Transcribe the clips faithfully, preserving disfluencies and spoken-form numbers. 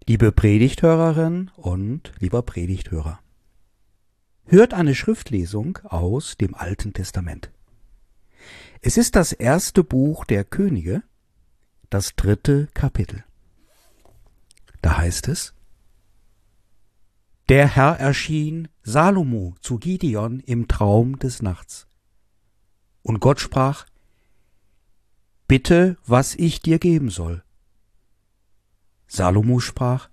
Liebe Predigthörerin und lieber Predigthörer, hört eine Schriftlesung aus dem Alten Testament. Es ist das erste Buch der Könige, das dritte Kapitel. Da heißt es: Der Herr erschien Salomo zu Gideon im Traum des Nachts. Und Gott sprach: Bitte, was ich dir geben soll. Salomo sprach: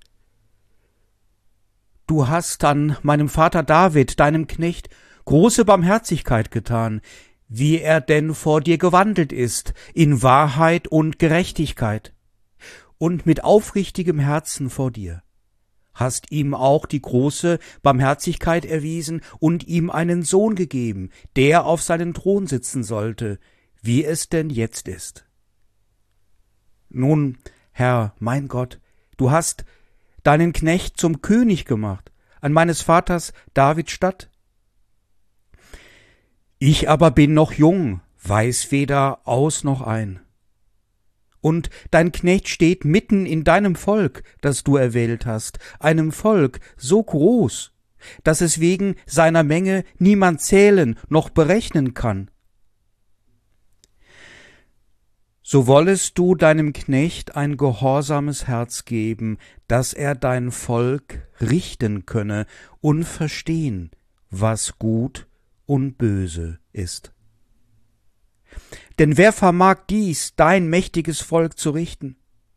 Du hast an meinem Vater David, deinem Knecht, große Barmherzigkeit getan, wie er denn vor dir gewandelt ist, in Wahrheit und Gerechtigkeit, und mit aufrichtigem Herzen vor dir. Hast ihm auch die große Barmherzigkeit erwiesen und ihm einen Sohn gegeben, der auf seinen Thron sitzen sollte, wie es denn jetzt ist. Nun, Herr, mein Gott, du hast deinen Knecht zum König gemacht, an meines Vaters David statt. Ich aber bin noch jung, weiß weder aus noch ein. Und dein Knecht steht mitten in deinem Volk, das du erwählt hast, einem Volk so groß, dass es wegen seiner Menge niemand zählen noch berechnen kann. So wollest du deinem Knecht ein gehorsames Herz geben, dass er dein Volk richten könne und verstehen, was gut und böse ist. Denn wer vermag dies, dein mächtiges Volk zu richten?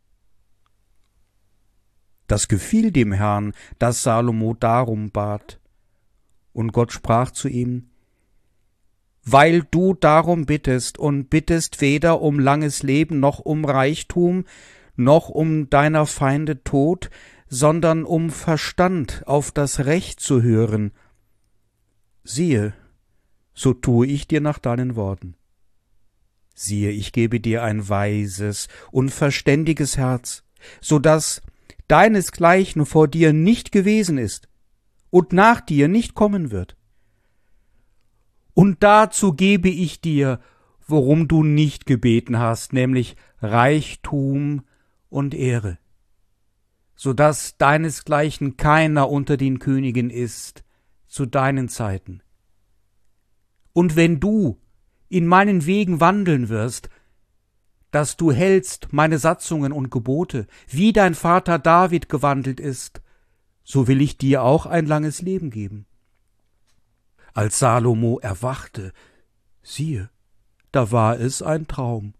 Das gefiel dem Herrn, dass Salomo darum bat. Und Gott sprach zu ihm: Weil du darum bittest und bittest weder um langes Leben noch um Reichtum, noch um deiner Feinde Tod, sondern um Verstand auf das Recht zu hören. Siehe, so tue ich dir nach deinen Worten. Siehe, ich gebe dir ein weises und verständiges Herz, so dass deinesgleichen vor dir nicht gewesen ist und nach dir nicht kommen wird. Und dazu gebe ich dir, worum du nicht gebeten hast, nämlich Reichtum und Ehre, so dass deinesgleichen keiner unter den Königen ist zu deinen Zeiten. Und wenn du in meinen Wegen wandeln wirst, dass du hältst meine Satzungen und Gebote, wie dein Vater David gewandelt ist, so will ich dir auch ein langes Leben geben. Als Salomo erwachte, siehe, da war es ein Traum.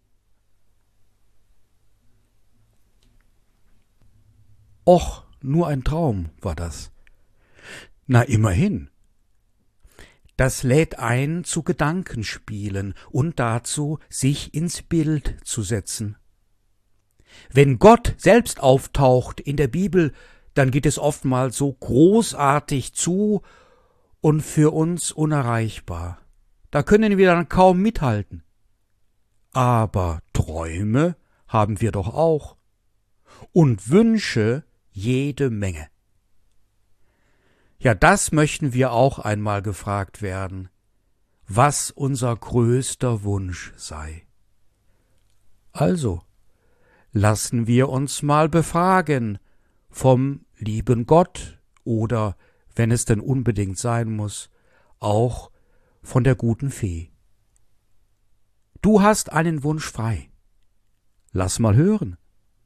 Och, nur ein Traum war das. Na, immerhin. Das lädt ein zu Gedankenspielen und dazu, sich ins Bild zu setzen. Wenn Gott selbst auftaucht in der Bibel, dann geht es oftmals so großartig zu und für uns unerreichbar. Da können wir dann kaum mithalten. Aber Träume haben wir doch auch. Und Wünsche jede Menge. Ja, das möchten wir auch einmal gefragt werden, was unser größter Wunsch sei. Also, lassen wir uns mal befragen vom lieben Gott oder, wenn es denn unbedingt sein muss, auch von der guten Fee. Du hast einen Wunsch frei. Lass mal hören.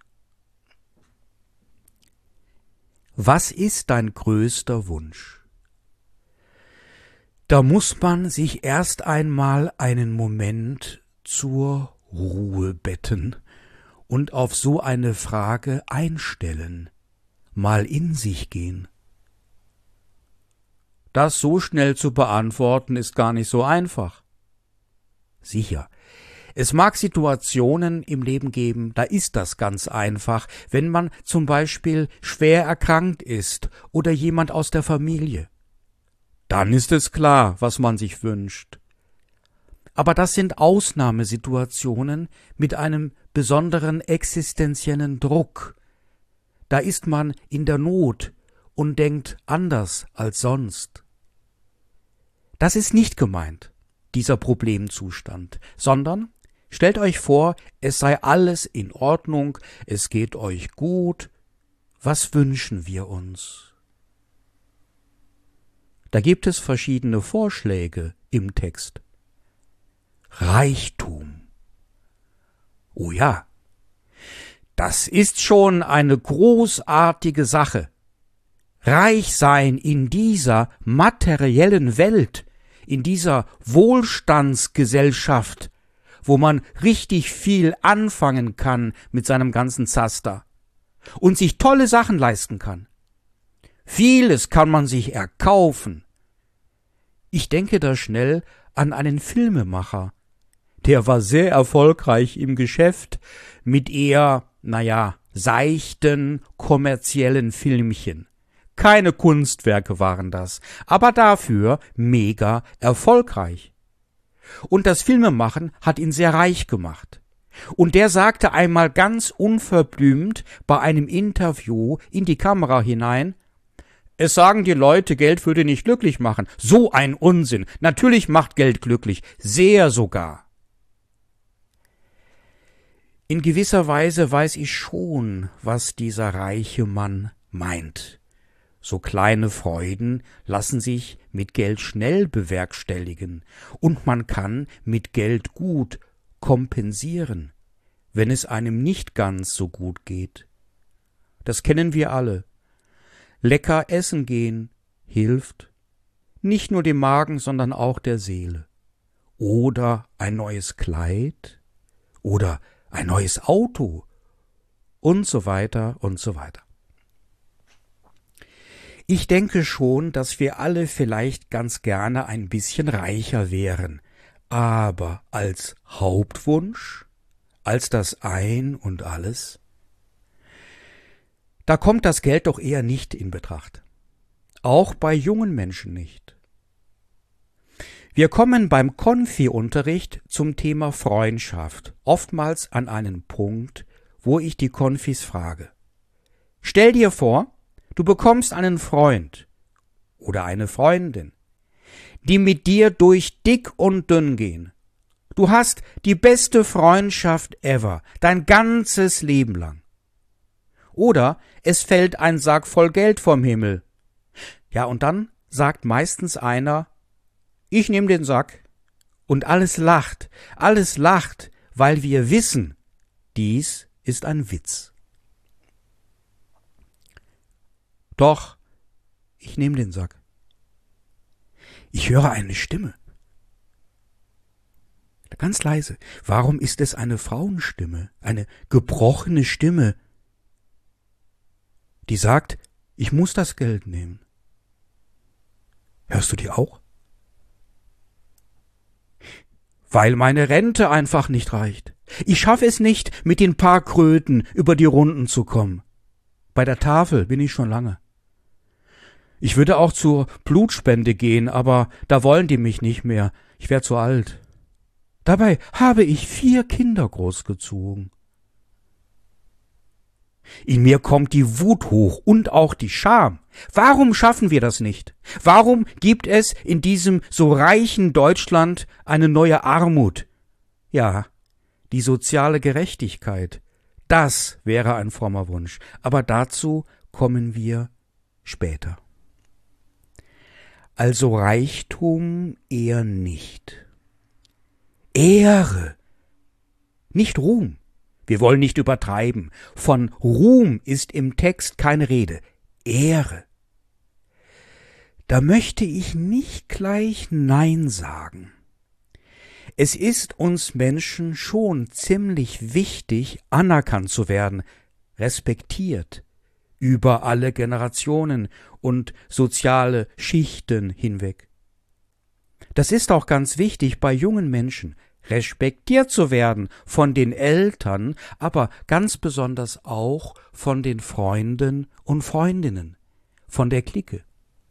Was ist dein größter Wunsch? Da muss man sich erst einmal einen Moment zur Ruhe betten und auf so eine Frage einstellen, mal in sich gehen. Das so schnell zu beantworten, ist gar nicht so einfach. Sicher, es mag Situationen im Leben geben, da ist das ganz einfach, wenn man zum Beispiel schwer erkrankt ist oder jemand aus der Familie. Dann ist es klar, was man sich wünscht. Aber das sind Ausnahmesituationen mit einem besonderen existenziellen Druck. Da ist man in der Not und denkt anders als sonst. Das ist nicht gemeint, dieser Problemzustand, sondern stellt euch vor, es sei alles in Ordnung, es geht euch gut, Was wünschen wir uns? Da gibt es verschiedene Vorschläge im Text. Reichtum. Oh ja, das ist schon eine großartige Sache. Reich sein in dieser materiellen Welt, in dieser Wohlstandsgesellschaft, wo man richtig viel anfangen kann mit seinem ganzen Zaster und sich tolle Sachen leisten kann. Vieles kann man sich erkaufen. Ich denke da schnell an einen Filmemacher. Der war sehr erfolgreich im Geschäft mit eher, naja, seichten, kommerziellen Filmchen. Keine Kunstwerke waren das, aber dafür mega erfolgreich. Und das Filmemachen hat ihn sehr reich gemacht. Und der sagte einmal ganz unverblümt bei einem Interview in die Kamera hinein: Es sagen die Leute, Geld würde nicht glücklich machen. So ein Unsinn. Natürlich macht Geld glücklich. Sehr sogar. In gewisser Weise weiß ich schon, was dieser reiche Mann meint. So kleine Freuden lassen sich mit Geld schnell bewerkstelligen, und man kann mit Geld gut kompensieren, wenn es einem nicht ganz so gut geht. Das kennen wir alle. Lecker essen gehen hilft, nicht nur dem Magen, sondern auch der Seele. Oder ein neues Kleid oder ein neues Auto und so weiter und so weiter. Ich denke schon, dass wir alle vielleicht ganz gerne ein bisschen reicher wären, aber als Hauptwunsch, als das Ein und Alles, da kommt das Geld doch eher nicht in Betracht. Auch bei jungen Menschen nicht. Wir kommen beim Konfi-Unterricht zum Thema Freundschaft oftmals an einen Punkt, wo ich die Konfis frage: Stell dir vor, du bekommst einen Freund oder eine Freundin, die mit dir durch dick und dünn gehen. Du hast die beste Freundschaft ever, dein ganzes Leben lang. Oder es fällt ein Sack voll Geld vom Himmel. Ja, und dann sagt meistens einer: Ich nehme den Sack. Und alles lacht, alles lacht, weil wir wissen, dies ist ein Witz. Doch, ich nehme den Sack. Ich höre eine Stimme. Ganz leise. Warum ist es eine Frauenstimme, eine gebrochene Stimme, die sagt: Ich muss das Geld nehmen? Hörst du die auch? Weil meine Rente einfach nicht reicht. Ich schaffe es nicht, mit den paar Kröten über die Runden zu kommen. Bei der Tafel bin ich schon lange. Ich würde auch zur Blutspende gehen, aber da wollen die mich nicht mehr. Ich wär zu alt. Dabei habe ich vier Kinder großgezogen. In mir kommt die Wut hoch und auch die Scham. Warum schaffen wir das nicht? Warum gibt es in diesem so reichen Deutschland eine neue Armut? Ja, die soziale Gerechtigkeit. Das wäre ein frommer Wunsch. Aber dazu kommen wir später. Also Reichtum eher nicht. Ehre, nicht Ruhm. Wir wollen nicht übertreiben. Von Ruhm ist im Text keine Rede. Ehre. Da möchte ich nicht gleich Nein sagen. Es ist uns Menschen schon ziemlich wichtig, anerkannt zu werden, respektiert, über alle Generationen und soziale Schichten hinweg. Das ist auch ganz wichtig bei jungen Menschen, respektiert zu werden von den Eltern, aber ganz besonders auch von den Freunden und Freundinnen, von der Clique.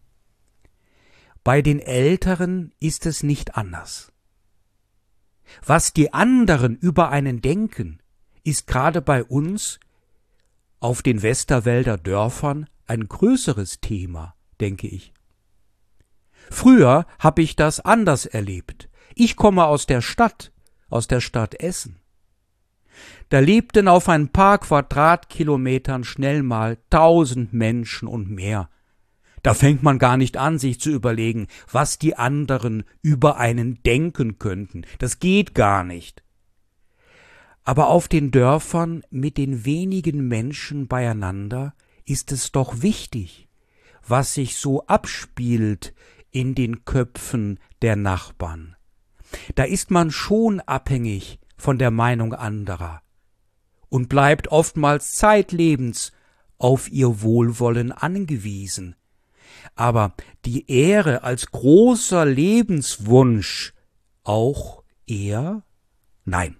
Bei den Älteren ist es nicht anders. Was die anderen über einen denken, ist gerade bei uns auf den Westerwälder Dörfern ein größeres Thema, denke ich. Früher habe ich das anders erlebt. Ich komme aus der Stadt, aus der Stadt Essen. Da lebten auf ein paar Quadratkilometern schnell mal tausend Menschen und mehr. Da fängt man gar nicht an, sich zu überlegen, was die anderen über einen denken könnten. Das geht gar nicht. Aber auf den Dörfern mit den wenigen Menschen beieinander ist es doch wichtig, was sich so abspielt in den Köpfen der Nachbarn. Da ist man schon abhängig von der Meinung anderer und bleibt oftmals zeitlebens auf ihr Wohlwollen angewiesen. Aber die Ehre als großer Lebenswunsch auch eher? Nein.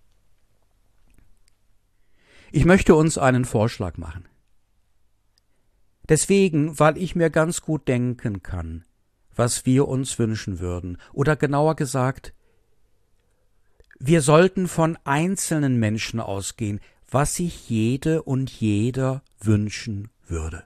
Ich möchte uns einen Vorschlag machen. Deswegen, weil ich mir ganz gut denken kann, was wir uns wünschen würden, oder genauer gesagt, wir sollten von einzelnen Menschen ausgehen, was sich jede und jeder wünschen würde.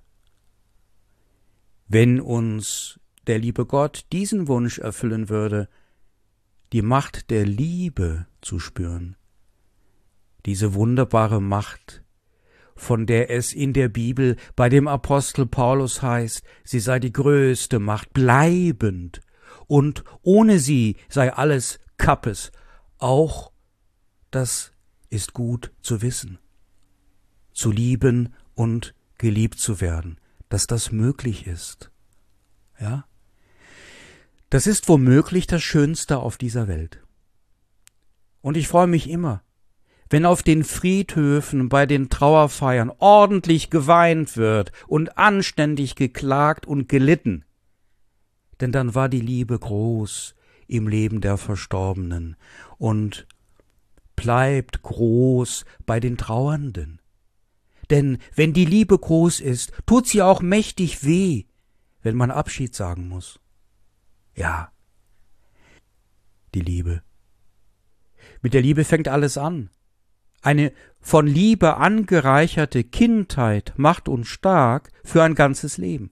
Wenn uns der liebe Gott diesen Wunsch erfüllen würde, die Macht der Liebe zu spüren, diese wunderbare Macht, von der es in der Bibel bei dem Apostel Paulus heißt, sie sei die größte Macht, bleibend, und ohne sie sei alles Kappes, auch das ist gut zu wissen, zu lieben und geliebt zu werden, dass das möglich ist. Ja? Das ist womöglich das Schönste auf dieser Welt. Und ich freue mich immer, wenn auf den Friedhöfen bei den Trauerfeiern ordentlich geweint wird und anständig geklagt und gelitten. Denn dann war die Liebe groß im Leben der Verstorbenen und bleibt groß bei den Trauernden. Denn wenn die Liebe groß ist, tut sie auch mächtig weh, wenn man Abschied sagen muss. Ja, die Liebe. Mit der Liebe fängt alles an. Eine von Liebe angereicherte Kindheit macht uns stark für ein ganzes Leben.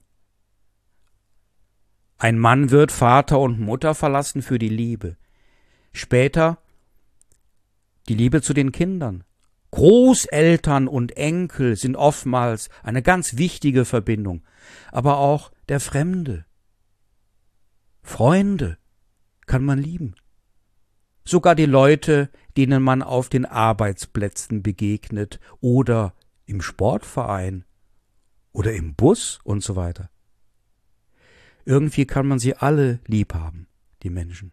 Ein Mann wird Vater und Mutter verlassen für die Liebe. Später die Liebe zu den Kindern. Großeltern und Enkel sind oftmals eine ganz wichtige Verbindung, aber auch der Fremde. Freunde kann man lieben. Sogar die Leute, denen man auf den Arbeitsplätzen begegnet oder im Sportverein oder im Bus und so weiter. Irgendwie kann man sie alle lieb haben, die Menschen.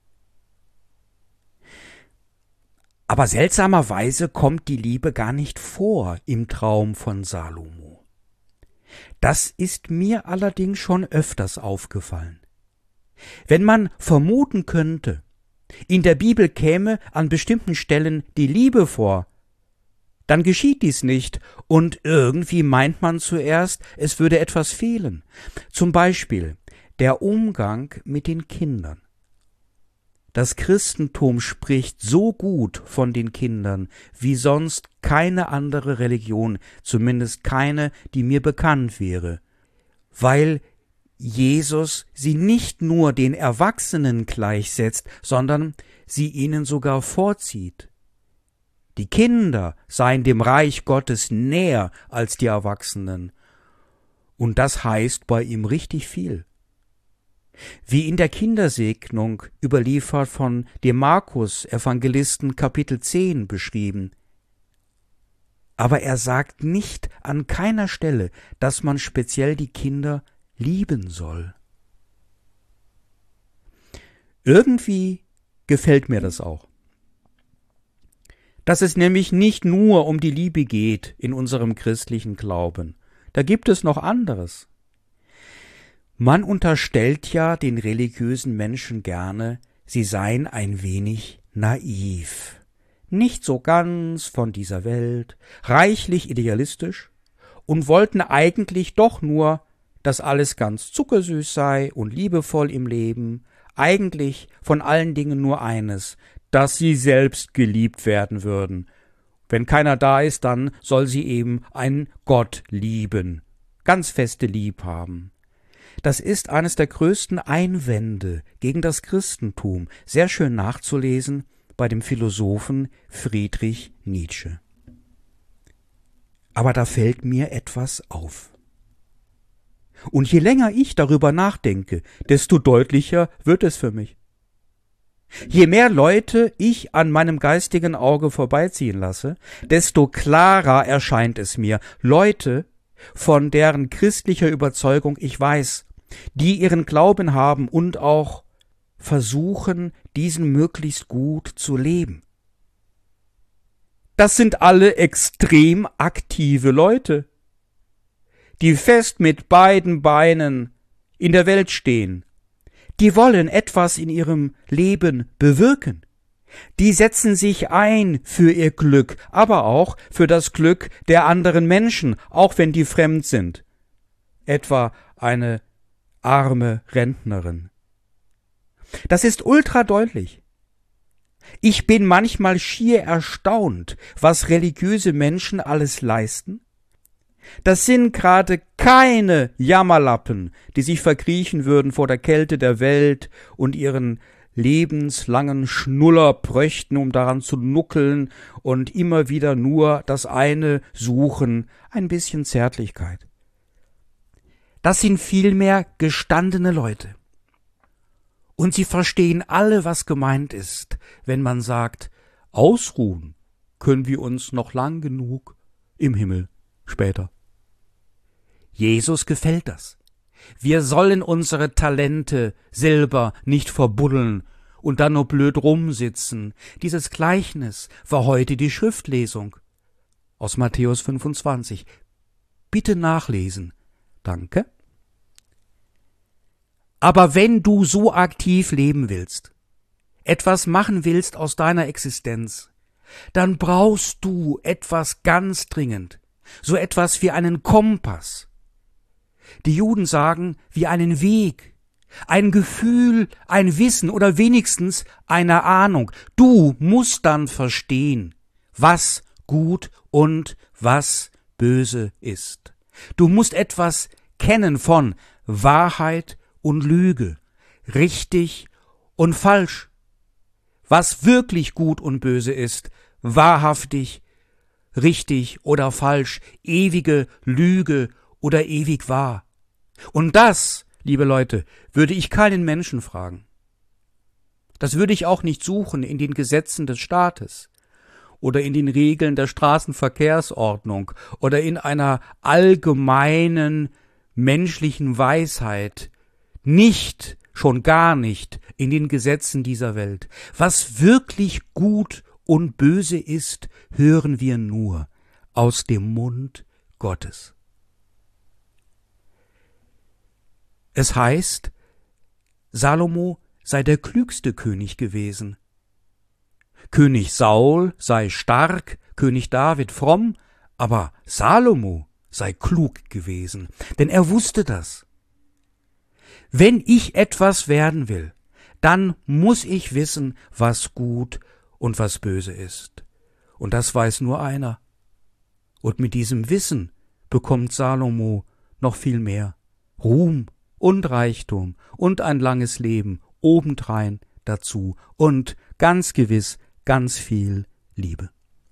Aber seltsamerweise kommt die Liebe gar nicht vor im Traum von Salomo. Das ist mir allerdings schon öfters aufgefallen. Wenn man vermuten könnte, in der Bibel käme an bestimmten Stellen die Liebe vor, dann geschieht dies nicht und irgendwie meint man zuerst, es würde etwas fehlen. Zum Beispiel der Umgang mit den Kindern. Das Christentum spricht so gut von den Kindern wie sonst keine andere Religion, zumindest keine, die mir bekannt wäre, weil Jesus sie nicht nur den Erwachsenen gleichsetzt, sondern sie ihnen sogar vorzieht. Die Kinder seien dem Reich Gottes näher als die Erwachsenen. Und das heißt bei ihm richtig viel. Wie in der Kindersegnung überliefert von dem Markus Evangelisten Kapitel zehn beschrieben. Aber er sagt nicht an keiner Stelle, dass man speziell die Kinder lieben soll. Irgendwie gefällt mir das auch. Dass es nämlich nicht nur um die Liebe geht in unserem christlichen Glauben. Da gibt es noch anderes. Man unterstellt ja den religiösen Menschen gerne, sie seien ein wenig naiv, nicht so ganz von dieser Welt, reichlich idealistisch und wollten eigentlich doch nur, dass alles ganz zuckersüß sei und liebevoll im Leben, eigentlich von allen Dingen nur eines, dass sie selbst geliebt werden würden. Wenn keiner da ist, dann soll sie eben einen Gott lieben, ganz feste lieb haben. Das ist eines der größten Einwände gegen das Christentum, sehr schön nachzulesen bei dem Philosophen Friedrich Nietzsche. Aber da fällt mir etwas auf. Und je länger ich darüber nachdenke, desto deutlicher wird es für mich. Je mehr Leute ich an meinem geistigen Auge vorbeiziehen lasse, desto klarer erscheint es mir. Leute, von deren christlicher Überzeugung ich weiß, die ihren Glauben haben und auch versuchen, diesen möglichst gut zu leben. Das sind alle extrem aktive Leute, die fest mit beiden Beinen in der Welt stehen. Die wollen etwas in ihrem Leben bewirken. Die setzen sich ein für ihr Glück, aber auch für das Glück der anderen Menschen, auch wenn die fremd sind. Etwa eine arme Rentnerin. Das ist ultra deutlich. Ich bin manchmal schier erstaunt, was religiöse Menschen alles leisten. Das sind gerade keine Jammerlappen, die sich verkriechen würden vor der Kälte der Welt und ihren lebenslangen Schnuller bräuchten, um daran zu nuckeln und immer wieder nur das eine suchen, ein bisschen Zärtlichkeit. Das sind vielmehr gestandene Leute. Und sie verstehen alle, was gemeint ist, wenn man sagt, ausruhen können wir uns noch lang genug im Himmel später. Jesus gefällt das. Wir sollen unsere Talente selber nicht verbuddeln und dann nur blöd rumsitzen. Dieses Gleichnis war heute die Schriftlesung aus Matthäus fünfundzwanzig. Bitte nachlesen. Danke. Aber wenn du so aktiv leben willst, etwas machen willst aus deiner Existenz, dann brauchst du etwas ganz dringend, so etwas wie einen Kompass. Die Juden sagen, wie einen Weg, ein Gefühl, ein Wissen oder wenigstens eine Ahnung. Du musst dann verstehen, was gut und was böse ist. Du musst etwas kennen von Wahrheit und Lüge, richtig und falsch, was wirklich gut und böse ist, wahrhaftig, richtig oder falsch, ewige Lüge oder ewig wahr. Und das, liebe Leute, würde ich keinen Menschen fragen. Das würde ich auch nicht suchen in den Gesetzen des Staates oder in den Regeln der Straßenverkehrsordnung oder in einer allgemeinen menschlichen Weisheit, nicht, schon gar nicht in den Gesetzen dieser Welt. Was wirklich gut und böse ist, hören wir nur aus dem Mund Gottes. Es heißt, Salomo sei der klügste König gewesen. König Saul sei stark, König David fromm, aber Salomo sei klug gewesen, denn er wusste das. Wenn ich etwas werden will, dann muss ich wissen, was gut und was böse ist. Und das weiß nur einer. Und mit diesem Wissen bekommt Salomo noch viel mehr. Ruhm und Reichtum und ein langes Leben obendrein dazu und ganz gewiss ganz viel Liebe.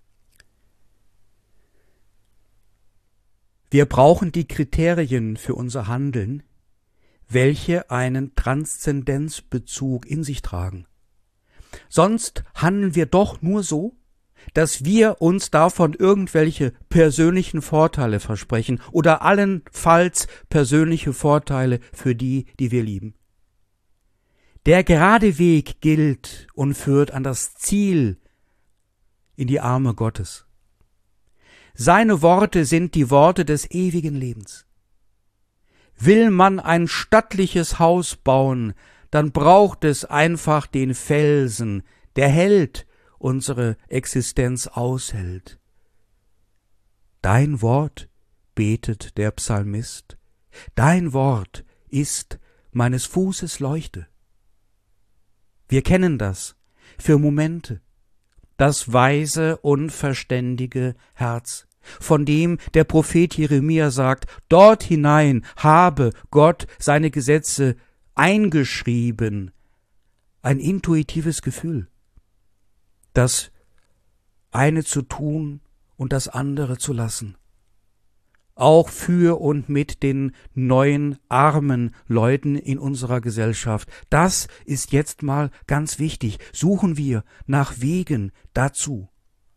Wir brauchen die Kriterien für unser Handeln, welche einen Transzendenzbezug in sich tragen. Sonst handeln wir doch nur so, dass wir uns davon irgendwelche persönlichen Vorteile versprechen oder allenfalls persönliche Vorteile für die, die wir lieben. Der gerade Weg gilt und führt an das Ziel, in die Arme Gottes. Seine Worte sind die Worte des ewigen Lebens. Will man ein stattliches Haus bauen, dann braucht es einfach den Felsen, der hält, unsere Existenz aushält. Dein Wort, betet der Psalmist, dein Wort ist meines Fußes Leuchte. Wir kennen das für Momente, das weise und verständige Herz, von dem der Prophet Jeremia sagt, dort hinein habe Gott seine Gesetze eingeschrieben, ein intuitives Gefühl. das eine zu tun und das andere zu lassen. Auch für und mit den neuen armen Leuten in unserer Gesellschaft. Das ist jetzt mal ganz wichtig. Suchen wir nach Wegen dazu.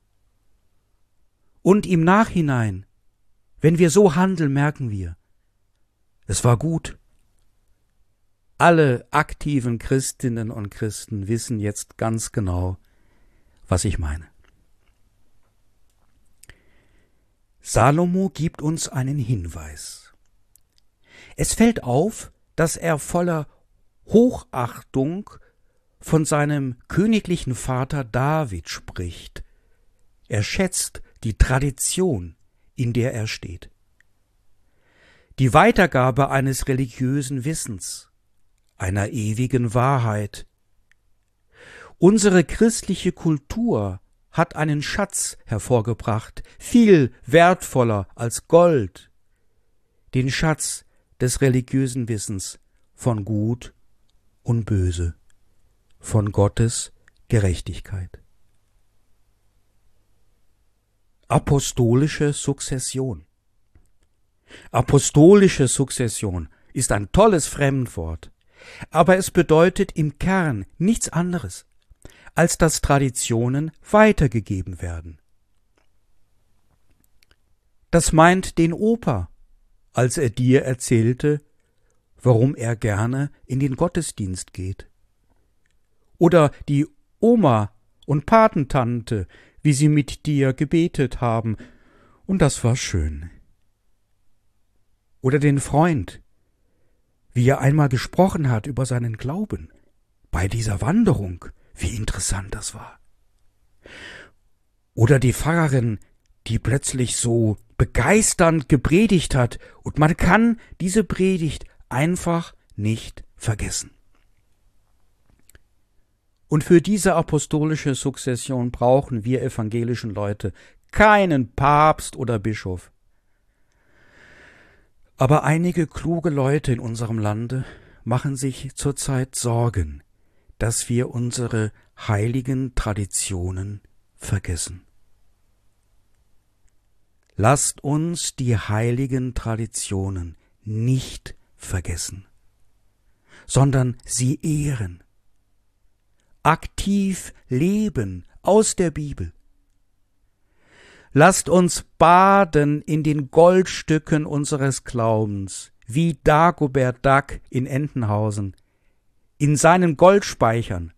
Und im Nachhinein, wenn wir so handeln, merken wir, es war gut. Alle aktiven Christinnen und Christen wissen jetzt ganz genau, was ich meine. Salomo gibt uns einen Hinweis. Es fällt auf, dass er voller Hochachtung von seinem königlichen Vater David spricht. Er schätzt die Tradition, in der er steht. Die Weitergabe eines religiösen Wissens, einer ewigen Wahrheit. Unsere christliche Kultur hat einen Schatz hervorgebracht, viel wertvoller als Gold, den Schatz des religiösen Wissens von Gut und Böse, von Gottes Gerechtigkeit. Apostolische Sukzession. Apostolische Sukzession ist ein tolles Fremdwort, aber es bedeutet im Kern nichts anderes, als dass Traditionen weitergegeben werden. Das meint den Opa, als er dir erzählte, warum er gerne in den Gottesdienst geht. Oder die Oma und Patentante, wie sie mit dir gebetet haben, und das war schön. Oder den Freund, wie er einmal gesprochen hat über seinen Glauben, bei dieser Wanderung, wie interessant das war. Oder die Pfarrerin, die plötzlich so begeisternd gepredigt hat, und man kann diese Predigt einfach nicht vergessen. Und für diese apostolische Sukzession brauchen wir evangelischen Leute keinen Papst oder Bischof. Aber einige kluge Leute in unserem Lande machen sich zurzeit Sorgen, dass wir unsere heiligen Traditionen vergessen. Lasst uns die heiligen Traditionen nicht vergessen, sondern sie ehren. Aktiv leben aus der Bibel. Lasst uns baden in den Goldstücken unseres Glaubens, wie Dagobert Duck in Entenhausen, in seinen Goldspeichern.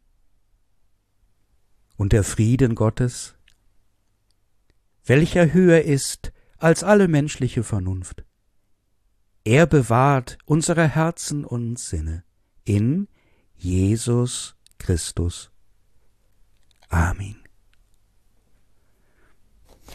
Und der Frieden Gottes, welcher höher ist als alle menschliche Vernunft, er bewahrt unsere Herzen und Sinne in Jesus Christus,